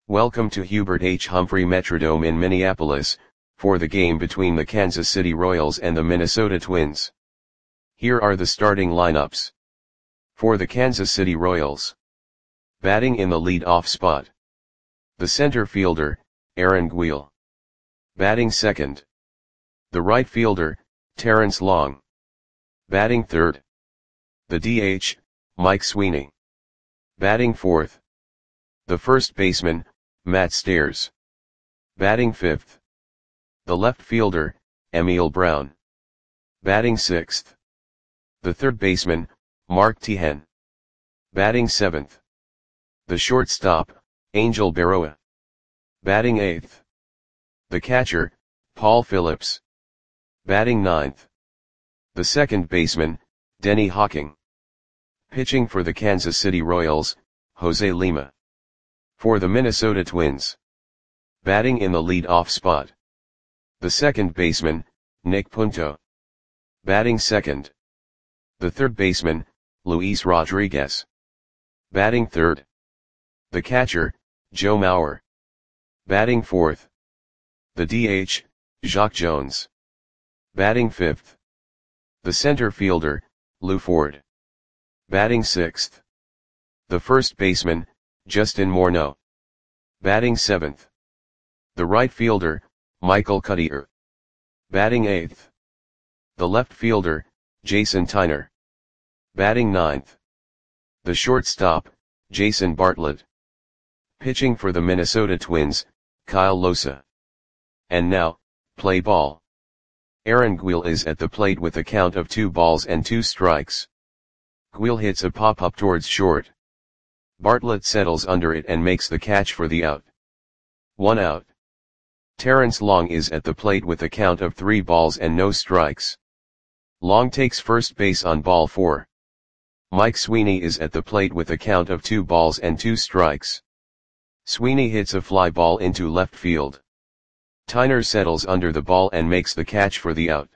Welcome to Hubert H. Humphrey Metrodome in Minneapolis, for the game between the Kansas City Royals and the Minnesota Twins. Here are the starting lineups. For the Kansas City Royals. Batting in the lead-off spot. The center fielder, Aaron Guil. Batting second. The right fielder, Terrence Long. Batting third. The DH, Mike Sweeney. Batting fourth. The first baseman, Matt Stairs. Batting fifth. The left fielder, Emil Brown. Batting sixth. The third baseman, Mark Teahen. Batting seventh. The shortstop, Angel Berroa. Batting eighth. The catcher, Paul Phillips. Batting ninth. The second baseman, Denny Hawking. Pitching for the Kansas City Royals, Jose Lima. For the Minnesota Twins. Batting in the lead-off spot. The second baseman, Nick Punto. Batting second. The third baseman, Luis Rodriguez. Batting third. The catcher, Joe Mauer. Batting fourth. The DH, Jacque Jones. Batting fifth. The center fielder, Lew Ford. Batting sixth. The first baseman, Justin Morneau. Batting seventh. The right fielder, Michael Cuddyer. Batting eighth. The left fielder, Jason Tyner. Batting ninth. The shortstop, Jason Bartlett. Pitching for the Minnesota Twins, Kyle Losa. And now, play ball. Aaron Guil is at the plate with a count of 2 balls and 2 strikes. Guil hits a pop-up towards short. Bartlett settles under it and makes the catch for the out. 1 out. Terrence Long is at the plate with a count of 3 balls and no strikes. Long takes first base on ball 4. Mike Sweeney is at the plate with a count of 2 balls and 2 strikes. Sweeney hits a fly ball into left field. Tyner settles under the ball and makes the catch for the out.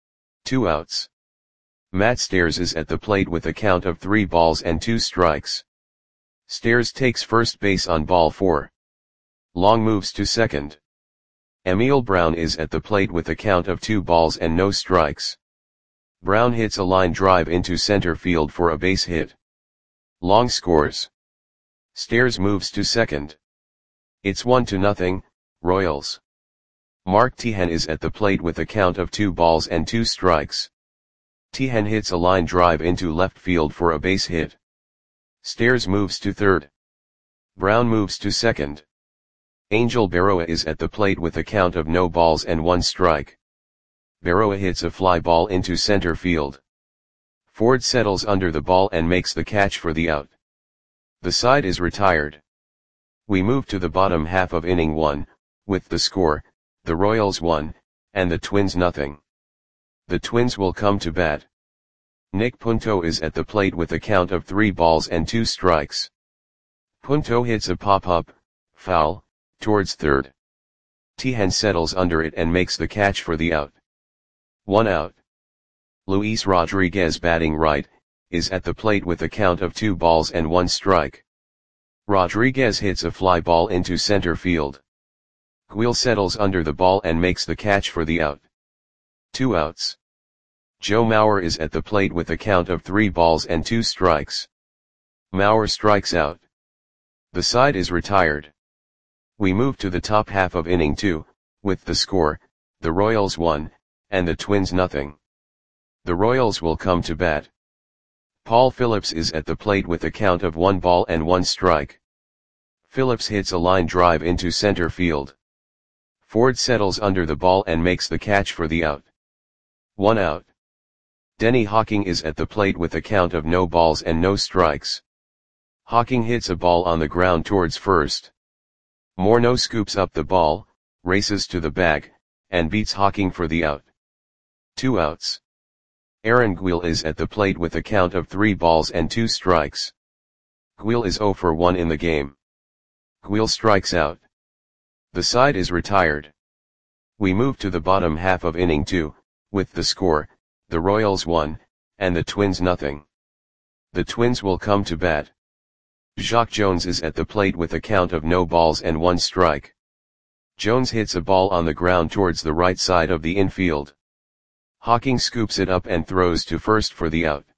2 outs. Matt Stairs is at the plate with a count of 3 balls and 2 strikes. Stairs takes first base on ball 4. Long moves to second. Emil Brown is at the plate with a count of 2 balls and no strikes. Brown hits a line drive into center field for a base hit. Long scores. Stairs moves to second. It's 1-0, Royals. Mark Teahen is at the plate with a count of 2 balls and 2 strikes. Teahen hits a line drive into left field for a base hit. Stairs moves to third. Brown moves to second. Angel Berroa is at the plate with a count of no balls and 1 strike. Berroa hits a fly ball into center field. Ford settles under the ball and makes the catch for the out. The side is retired. We move to the bottom half of inning 1, with the score, the Royals 1, and the Twins 0. The Twins will come to bat. Nick Punto is at the plate with a count of 3 balls and 2 strikes. Punto hits a pop-up, foul, towards third. Teahen settles under it and makes the catch for the out. 1 out. Luis Rodriguez, batting right, is at the plate with a count of 2 balls and 1 strike. Rodriguez hits a fly ball into center field. Guil settles under the ball and makes the catch for the out. 2 outs. Joe Mauer is at the plate with a count of 3 balls and 2 strikes. Mauer strikes out. The side is retired. We move to the top half of inning 2, with the score, the Royals 1, and the Twins 0. The Royals will come to bat. Paul Phillips is at the plate with a count of 1 ball and 1 strike. Phillips hits a line drive into center field. Ford settles under the ball and makes the catch for the out. 1 out. Denny Hawking is at the plate with a count of no balls and no strikes. Hawking hits a ball on the ground towards first. Morneau scoops up the ball, races to the bag, and beats Hawking for the out. 2 outs. Aaron Guil is at the plate with a count of 3 balls and 2 strikes. Guil is 0 for 1 in the game. Guil strikes out. The side is retired. We move to the bottom half of inning 2, with the score, the Royals 1, and the Twins 0. The Twins will come to bat. Jacque Jones is at the plate with a count of no balls and one strike. Jones hits a ball on the ground towards the right side of the infield. Hocking scoops it up and throws to first for the out.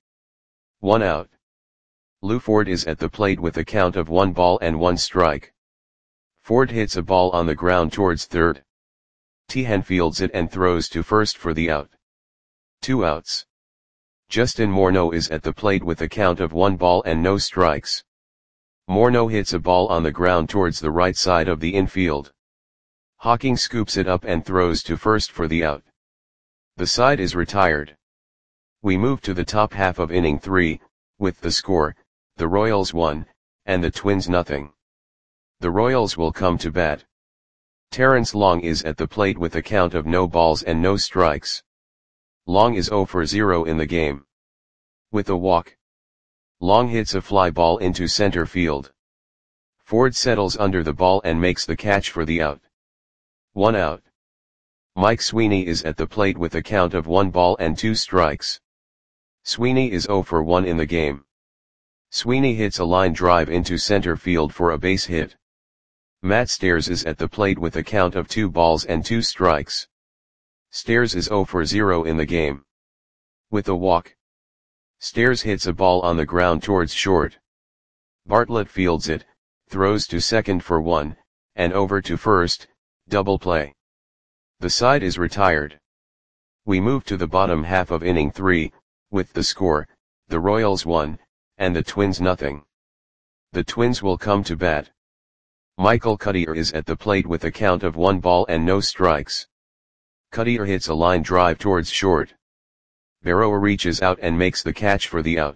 1 out. Lew Ford is at the plate with a count of 1 ball and 1 strike. Ford hits a ball on the ground towards third. Tehan fields it and throws to first for the out. 2 outs. Justin Morneau is at the plate with a count of 1 ball and no strikes. Morneau hits a ball on the ground towards the right side of the infield. Hocking scoops it up and throws to first for the out. The side is retired. We move to the top half of inning 3, with the score, the Royals 1, and the Twins nothing. The Royals will come to bat. Terrence Long is at the plate with a count of no balls and no strikes. Long is 0 for 0 in the game. With a walk. Long hits a fly ball into center field. Ford settles under the ball and makes the catch for the out. 1 out. Mike Sweeney is at the plate with a count of 1 ball and 2 strikes. Sweeney is 0 for 1 in the game. Sweeney hits a line drive into center field for a base hit. Matt Stairs is at the plate with a count of 2 balls and 2 strikes. Stairs is 0 for 0 in the game. With a walk. Stairs hits a ball on the ground towards short. Bartlett fields it, throws to second for 1, and over to first, double play. The side is retired. We move to the bottom half of inning 3, with the score, the Royals 1, and the Twins nothing. The Twins will come to bat. Michael Cuddyer is at the plate with a count of 1 ball and no strikes. Cuddyer hits a line drive towards short. Berroa reaches out and makes the catch for the out.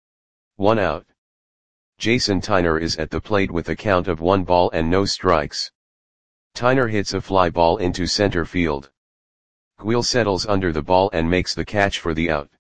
1 out. Jason Tyner is at the plate with a count of 1 ball and no strikes. Tyner hits a fly ball into center field. Guil settles under the ball and makes the catch for the out.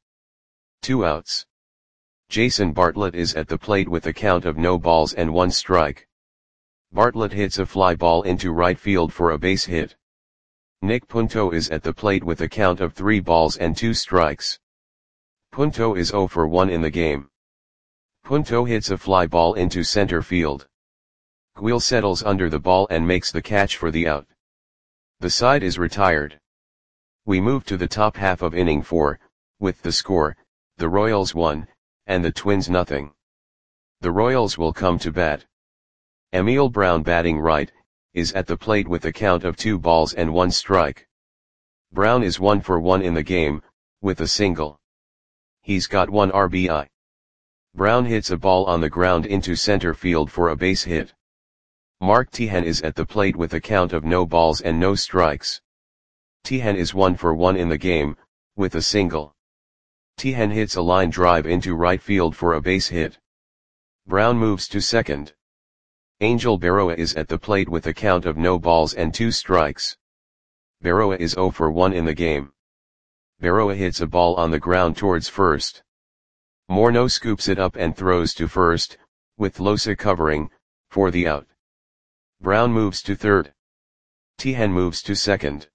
2 outs. Jason Bartlett is at the plate with a count of no balls and 1 strike. Bartlett hits a fly ball into right field for a base hit. Nick Punto is at the plate with a count of 3 balls and 2 strikes. Punto is 0 for 1 in the game. Punto hits a fly ball into center field. Guil settles under the ball and makes the catch for the out. The side is retired. We move to the top half of inning 4, with the score, the Royals 1, and the Twins nothing. The Royals will come to bat. Emil Brown batting right, is at the plate with a count of 2 balls and 1 strike. Brown is 1 for 1 in the game, with a single. He's got 1 RBI. Brown hits a ball on the ground into center field for a base hit. Mark Tehan is at the plate with a count of no balls and no strikes. Tehan is 1 for 1 in the game, with a single. Tehan hits a line drive into right field for a base hit. Brown moves to second. Angel Berroa is at the plate with a count of no balls and 2 strikes. Berroa is 0 for 1 in the game. Berroa hits a ball on the ground towards first. Morneau scoops it up and throws to first, with Losa covering, for the out. Brown moves to third. Tehan moves to second.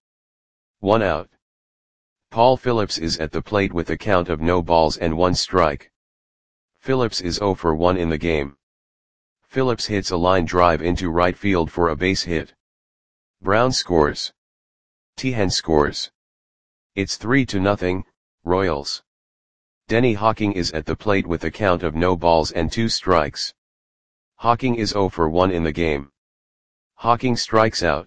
1 out. Paul Phillips is at the plate with a count of no balls and 1 strike. Phillips is 0 for 1 in the game. Phillips hits a line drive into right field for a base hit. Brown scores. Tehan scores. It's 3-0, Royals. Denny Hocking is at the plate with a count of no balls and 2 strikes. Hocking is 0 for 1 in the game. Hocking strikes out.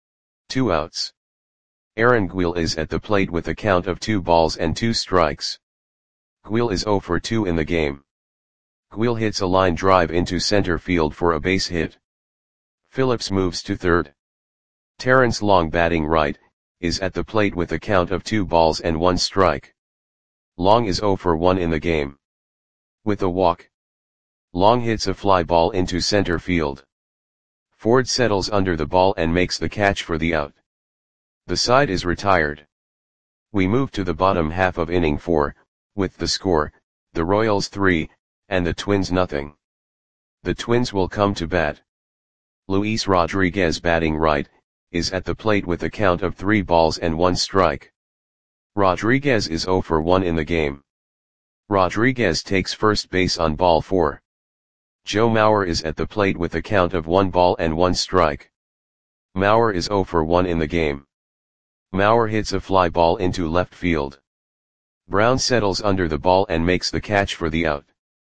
2 outs. Aaron Guil is at the plate with a count of 2 balls and 2 strikes. Guil is 0 for 2 in the game. Guil hits a line drive into center field for a base hit. Phillips moves to third. Terrence Long batting right, is at the plate with a count of 2 balls and 1 strike. Long is 0 for 1 in the game. With a walk. Long hits a fly ball into center field. Ford settles under the ball and makes the catch for the out. The side is retired. We move to the bottom half of inning 4, with the score, the Royals 3, and the Twins nothing. The Twins will come to bat. Luis Rodriguez batting right, is at the plate with a count of 3 balls and 1 strike. Rodriguez is 0 for 1 in the game. Rodriguez takes first base on ball 4. Joe Mauer is at the plate with a count of 1 ball and 1 strike. Mauer is 0 for 1 in the game. Mauer hits a fly ball into left field. Brown settles under the ball and makes the catch for the out.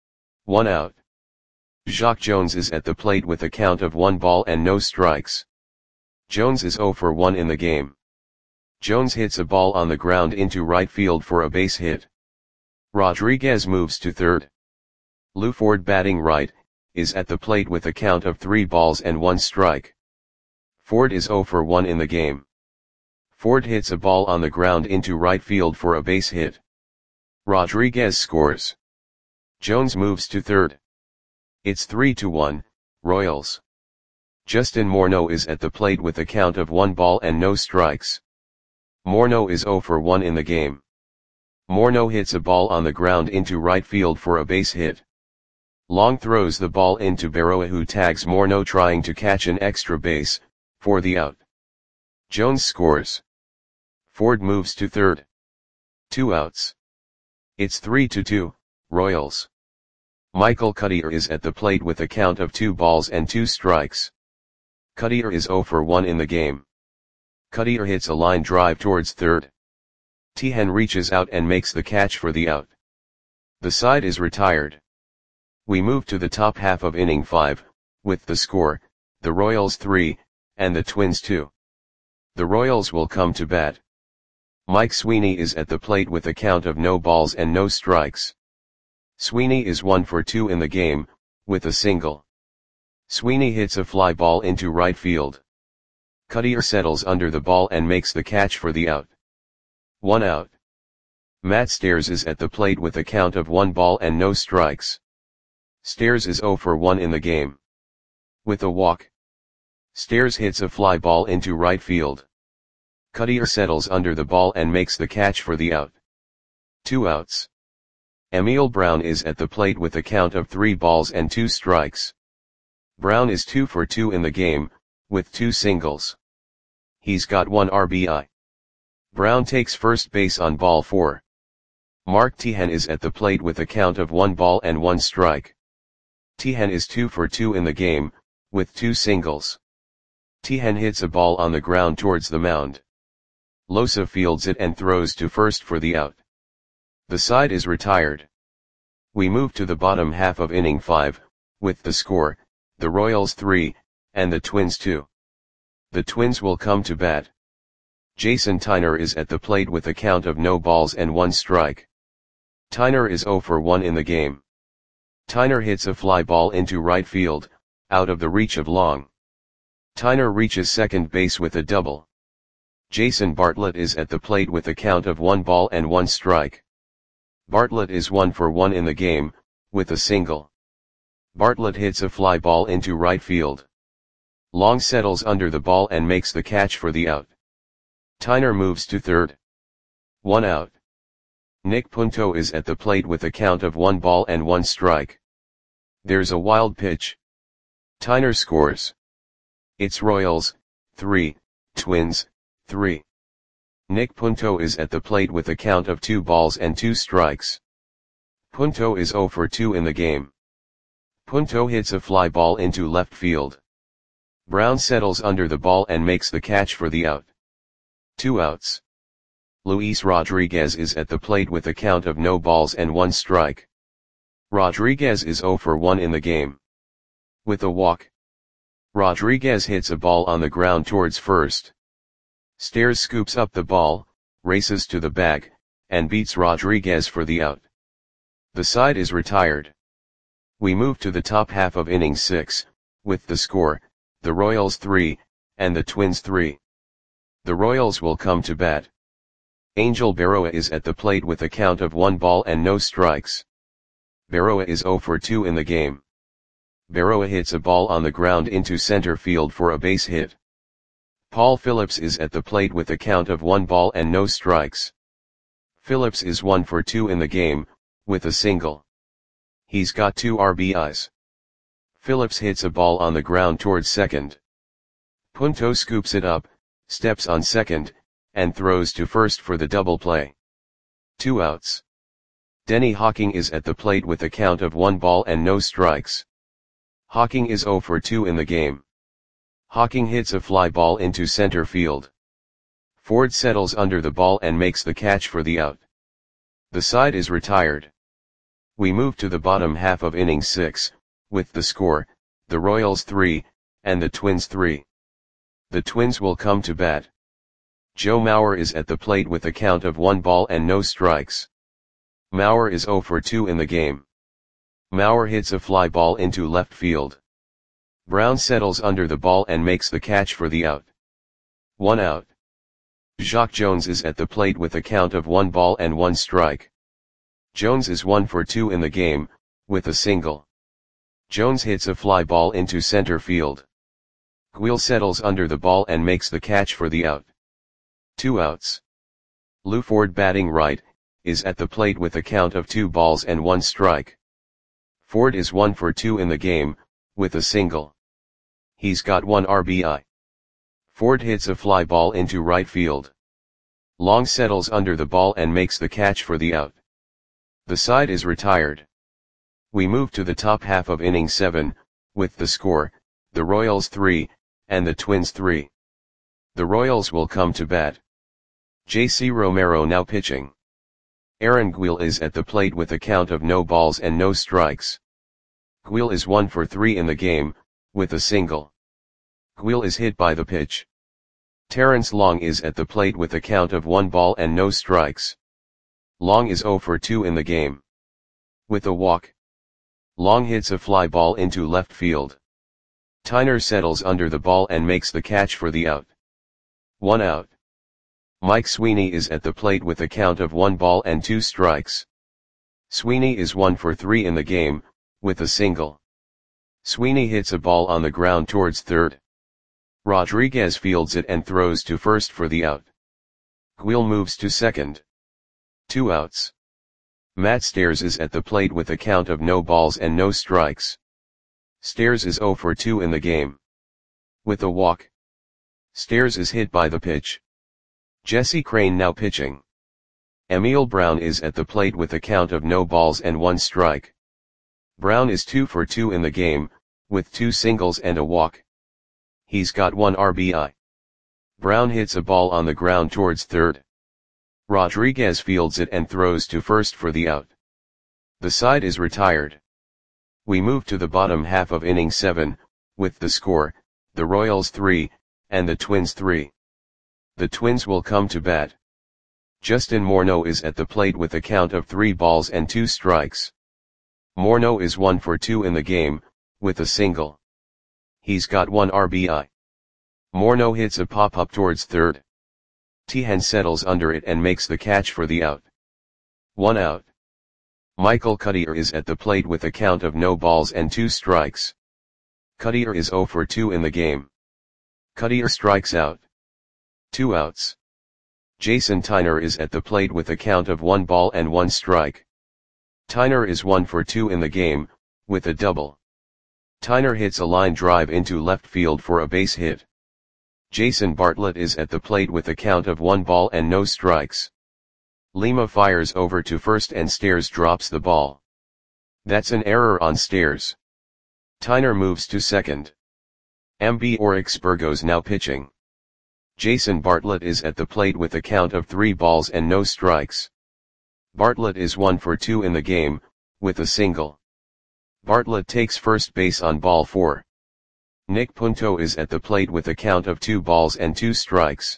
1 out. Jacque Jones is at the plate with a count of 1 ball and no strikes. Jones is 0 for 1 in the game. Jones hits a ball on the ground into right field for a base hit. Rodriguez moves to third. Lew Ford, batting right, is at the plate with a count of 3 balls and 1 strike. Ford is 0 for 1 in the game. Ford hits a ball on the ground into right field for a base hit. Rodriguez scores. Jones moves to third. It's 3-1, Royals. Justin Morneau is at the plate with a count of 1 ball and no strikes. Morneau is 0 for 1 in the game. Morneau hits a ball on the ground into right field for a base hit. Long throws the ball into Berroa, who tags Morneau trying to catch an extra base, for the out. Jones scores. Ford moves to third. 2 outs. It's 3-2, Royals. Michael Cuddyer is at the plate with a count of 2 balls and 2 strikes. Cuddyer is 0 for 1 in the game. Cuddyer hits a line drive towards third. Tehan reaches out and makes the catch for the out. The side is retired. We move to the top half of inning 5, with the score, the Royals 3, and the Twins 2. The Royals will come to bat. Mike Sweeney is at the plate with a count of no balls and no strikes. Sweeney is 1 for 2 in the game, with a single. Sweeney hits a fly ball into right field. Cuddyer settles under the ball and makes the catch for the out. 1 out. Matt Stairs is at the plate with a count of 1 ball and no strikes. Stairs is 0 for 1 in the game. With a walk. Stairs hits a fly ball into right field. Cuddyer settles under the ball and makes the catch for the out. 2 outs. Emil Brown is at the plate with a count of 3 balls and 2 strikes. Brown is 2 for 2 in the game, with 2 singles. He's got 1 RBI. Brown takes first base on ball 4. Mark Tehan is at the plate with a count of 1 ball and 1 strike. Tehan is 2 for 2 in the game, with 2 singles. Tehan hits a ball on the ground towards the mound. Losa fields it and throws to first for the out. The side is retired. We move to the bottom half of inning 5, with the score, the Royals 3, and the Twins 2. The Twins will come to bat. Jason Tyner is at the plate with a count of no balls and 1 strike. Tyner is 0 for 1 in the game. Tyner hits a fly ball into right field, out of the reach of Long. Tyner reaches second base with a double. Jason Bartlett is at the plate with a count of 1 ball and 1 strike. Bartlett is 1 for 1 in the game, with a single. Bartlett hits a fly ball into right field. Long settles under the ball and makes the catch for the out. Tyner moves to third. 1 out. Nick Punto is at the plate with a count of 1 ball and 1 strike. There's a wild pitch. Tyner scores. It's Royals, 3, Twins, 3. Nick Punto is at the plate with a count of 2 balls and 2 strikes. Punto is 0 for 2 in the game. Punto hits a fly ball into left field. Brown settles under the ball and makes the catch for the out. 2 outs. Luis Rodriguez is at the plate with a count of no balls and 1 strike. Rodriguez is 0 for 1 in the game. With a walk. Rodriguez hits a ball on the ground towards first. Stairs scoops up the ball, races to the bag, and beats Rodriguez for the out. The side is retired. We move to the top half of inning 6, with the score, the Royals 3, and the Twins 3. The Royals will come to bat. Angel Berroa is at the plate with a count of 1 ball and no strikes. Berroa is 0 for 2 in the game. Berroa hits a ball on the ground into center field for a base hit. Paul Phillips is at the plate with a count of 1 ball and no strikes. Phillips is 1 for 2 in the game, with a single. He's got 2 RBIs. Phillips hits a ball on the ground towards second. Punto scoops it up, steps on second, and throws to first for the double play. 2 outs. Denny Hawking is at the plate with a count of 1 ball and no strikes. Hawking is 0 for 2 in the game. Hawking hits a fly ball into center field. Ford settles under the ball and makes the catch for the out. The side is retired. We move to the bottom half of inning 6, with the score, the Royals 3, and the Twins 3. The Twins will come to bat. Joe Mauer is at the plate with a count of 1 ball and no strikes. Mauer is 0 for 2 in the game. Mauer hits a fly ball into left field. Brown settles under the ball and makes the catch for the out. 1 out. Jacque Jones is at the plate with a count of 1 ball and 1 strike. Jones is 1 for 2 in the game, with a single. Jones hits a fly ball into center field. Guil settles under the ball and makes the catch for the out. 2 outs. Lew Ford, batting right, is at the plate with a count of 2 balls and 1 strike. Ford is 1 for 2 in the game, with a single. He's got 1 RBI. Ford hits a fly ball into right field. Long settles under the ball and makes the catch for the out. The side is retired. We move to the top half of inning 7, with the score, the Royals 3, and the Twins 3. The Royals will come to bat. J.C. Romero now pitching. Aaron Guil is at the plate with a count of no balls and no strikes. Guil is 1 for 3 in the game, with a single. Guil is hit by the pitch. Terrence Long is at the plate with a count of 1 ball and no strikes. Long is 0 for 2 in the game. With a walk. Long hits a fly ball into left field. Tyner settles under the ball and makes the catch for the out. 1 out. Mike Sweeney is at the plate with a count of 1 ball and 2 strikes. Sweeney is 1 for 3 in the game, with a single. Sweeney hits a ball on the ground towards third. Rodriguez fields it and throws to first for the out. Guil moves to second. 2 outs. Matt Stairs is at the plate with a count of no balls and no strikes. Stairs is 0 for 2 in the game. With a walk. Stairs is hit by the pitch. Jesse Crain now pitching. Emil Brown is at the plate with a count of no balls and 1 strike. Brown is 2 for 2 in the game, with 2 singles and a walk. He's got 1 RBI. Brown hits a ball on the ground towards third. Rodriguez fields it and throws to first for the out. The side is retired. We move to the bottom half of inning 7, with the score, the Royals 3, and the Twins 3. The Twins will come to bat. Justin Morneau is at the plate with a count of 3 balls and 2 strikes. Morneau is 1 for 2 in the game, with a single. He's got 1 RBI. Morneau hits a pop-up towards third. Tehan settles under it and makes the catch for the out. 1 out. Michael Cuddyer is at the plate with a count of no balls and 2 strikes. Cuddyer is 0 for 2 in the game. Cuddyer strikes out. 2 outs. Jason Tyner is at the plate with a count of 1 ball and 1 strike. Tyner is 1 for 2 in the game, with a double. Tyner hits a line drive into left field for a base hit. Jason Bartlett is at the plate with a count of 1 ball and no strikes. Lima fires over to first and Stairs drops the ball. That's an error on Stairs. Tyner moves to second. MB Oryx Burgos now pitching. Jason Bartlett is at the plate with a count of 3 balls and no strikes. Bartlett is 1 for 2 in the game, with a single. Bartlett takes first base on ball 4. Nick Punto is at the plate with a count of 2 balls and 2 strikes.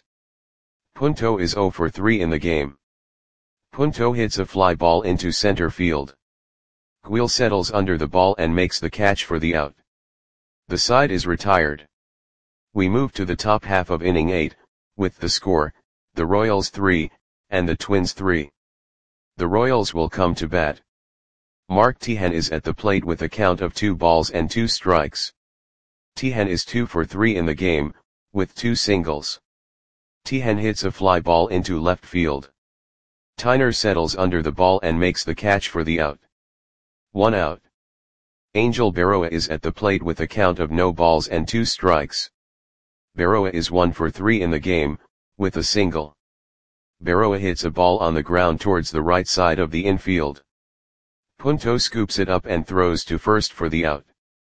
Punto is 0 for 3 in the game. Punto hits a fly ball into center field. Guil settles under the ball and makes the catch for the out. The side is retired. We move to the top half of inning 8, with the score, the Royals 3, and the Twins 3. The Royals will come to bat. Mark Tehan is at the plate with a count of 2 balls and 2 strikes. Tehan is 2 for 3 in the game, with 2 singles. Tehan hits a fly ball into left field. Tyner settles under the ball and makes the catch for the out. 1 out. Angel Berroa is at the plate with a count of no balls and 2 strikes. Berroa is 1 for 3 in the game, with a single. Berroa hits a ball on the ground towards the right side of the infield. Punto scoops it up and throws to first for the out.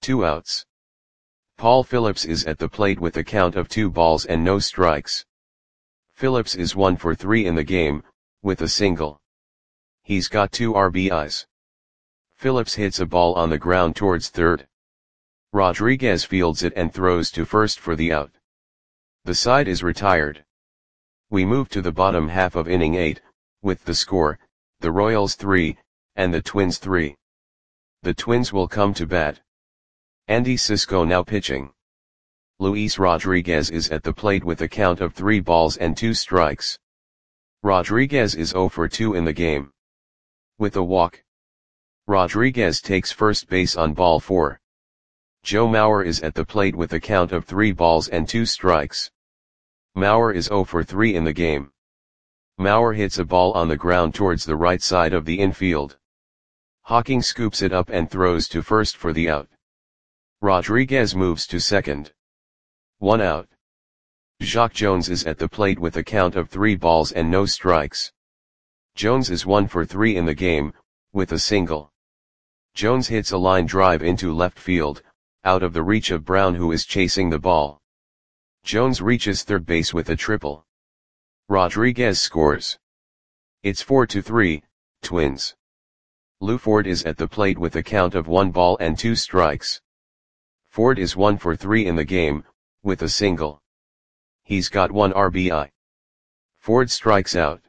2 outs. Paul Phillips is at the plate with a count of 2 balls and no strikes. Phillips is 1 for 3 in the game, with a single. He's got 2 RBIs. Phillips hits a ball on the ground towards third. Rodriguez fields it and throws to first for the out. The side is retired. We move to the bottom half of inning 8, with the score, the Royals 3, and the Twins 3. The Twins will come to bat. Andy Cisco now pitching. Luis Rodriguez is at the plate with a count of 3 balls and 2 strikes. Rodriguez is 0 for 2 in the game. With a walk. Rodriguez takes first base on ball 4. Joe Mauer is at the plate with a count of 3 balls and 2 strikes. Mauer is 0 for 3 in the game. Mauer hits a ball on the ground towards the right side of the infield. Hawking scoops it up and throws to first for the out. Rodriguez moves to second. 1 out. Jacque Jones is at the plate with a count of 3 balls and no strikes. Jones is 1 for 3 in the game, with a single. Jones hits a line drive into left field, out of the reach of Brown, who is chasing the ball. Jones reaches third base with a triple. Rodriguez scores. It's 4-3, Twins. Lew Ford is at the plate with a count of 1 ball and 2 strikes. Ford is 1 for 3 in the game, with a single. He's got 1 RBI. Ford strikes out.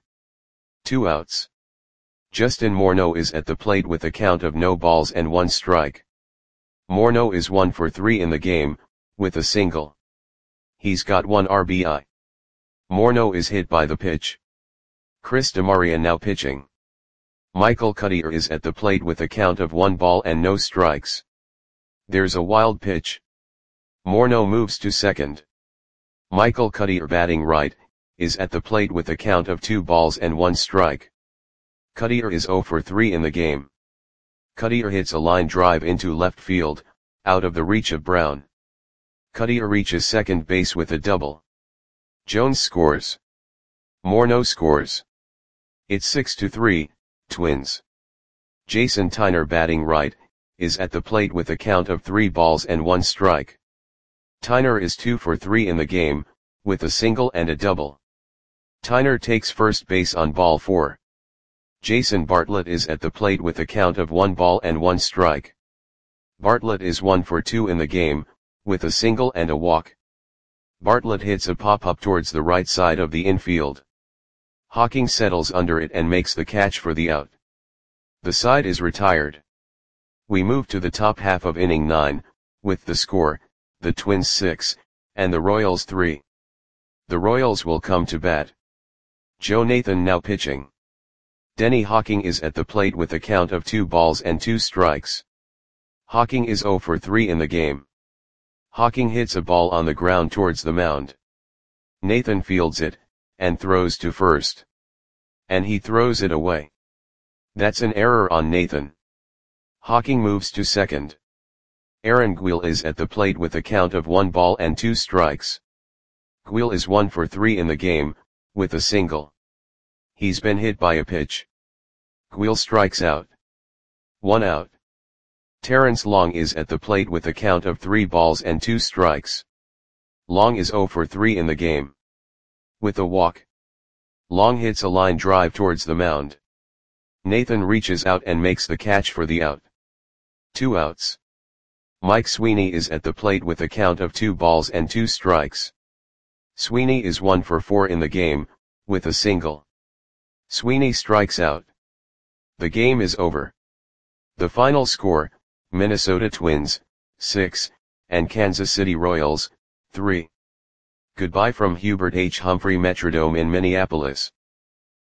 2 outs. Justin Morneau is at the plate with a count of no balls and 1 strike. Morneau is 1 for 3 in the game, with a single. He's got 1 RBI. Morneau is hit by the pitch. Chris DeMaria now pitching. Michael Cuddyer is at the plate with a count of 1 ball and no strikes. There's a wild pitch. Morneau moves to second. Michael Cuddyer, batting right, is at the plate with a count of 2 balls and 1 strike. Cuddyer is 0 for 3 in the game. Cuddyer hits a line drive into left field, out of the reach of Brown. Cuddyer reaches second base with a double. Jones scores. Morneau scores. It's 6-3, Twins. Jason Tyner, batting right, is at the plate with a count of 3 balls and 1 strike. Tyner is 2 for 3 in the game, with a single and a double. Tyner takes first base on ball 4. Jason Bartlett is at the plate with a count of 1 ball and 1 strike. Bartlett is 1 for 2 in the game, with a single and a walk. Bartlett hits a pop-up towards the right side of the infield. Hawking settles under it and makes the catch for the out. The side is retired. We move to the top half of inning 9, with the score, the Twins 6, and the Royals 3. The Royals will come to bat. Joe Nathan now pitching. Denny Hawking is at the plate with a count of 2 balls and 2 strikes. Hawking is 0 for 3 in the game. Hawking hits a ball on the ground towards the mound. Nathan fields it, and throws to first. And he throws it away. That's an error on Nathan. Hawking moves to second. Aaron Guil is at the plate with a count of 1 ball and 2 strikes. Guil is 1 for 3 in the game, with a single. He's been hit by a pitch. Guil strikes out. 1 out. Terrence Long is at the plate with a count of 3 balls and 2 strikes. Long is 0 for 3 in the game. With a walk. Long hits a line drive towards the mound. Nathan reaches out and makes the catch for the out. 2 outs. Mike Sweeney is at the plate with a count of 2 balls and 2 strikes. Sweeney is 1 for 4 in the game, with a single. Sweeney strikes out. The game is over. The final score, Minnesota Twins, 6, and Kansas City Royals, 3. Goodbye from Hubert H. Humphrey Metrodome in Minneapolis.